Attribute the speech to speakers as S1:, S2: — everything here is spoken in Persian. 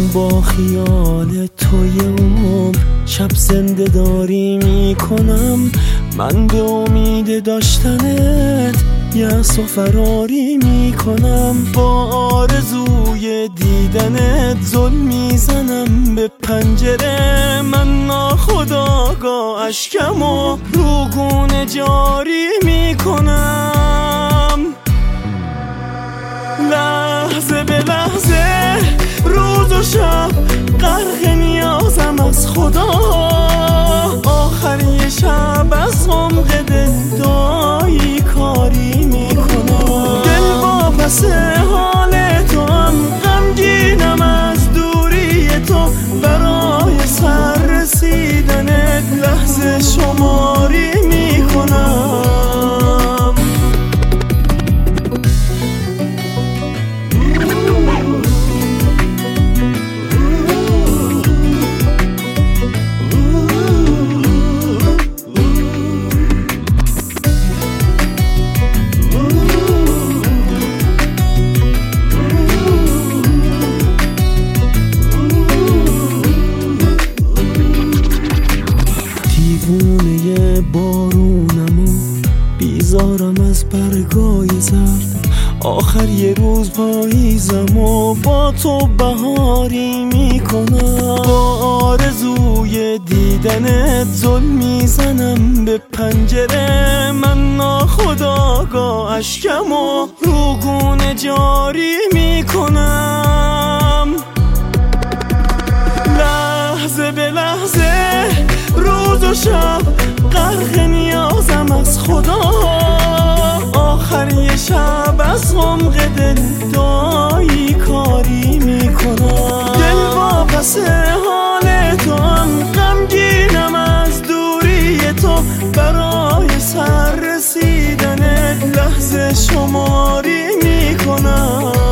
S1: با خیال توی عمر شب زنده داری میکنم. من به امید داشتنت یأس و فراری میکنم. با آرزوی دیدنت زل میزنم به پنجره. من ناخودآگاه اشکم و روگونه جاری میکنم. لحظه به لحظه روز و شب غرق نیازم از خدا. آخر یه شب از عمق دل دعایی کاری میکنم. دل واپس حال تو هم غمگینم از دوری تو. برای سر رسیدنت لحظه شماری میکنم. دیوونه بارونم و بیزارم از برگای زرد. آخر یه روز پاییزم و با تو بهاری میکنم. با آرزوی دیدنت زل میزنم به پنجره. من ناخودآگاه اشکم و روگونه جاری میکنم. لحظه به لحظه روز و شب غرق نیازم از خدا. آخر یه شب از عمق دل دعایی کاری میکنم. دل واپس حال تو هم غمگینم از دوری تو. برای سر رسیدنت لحظه شماری میکنم.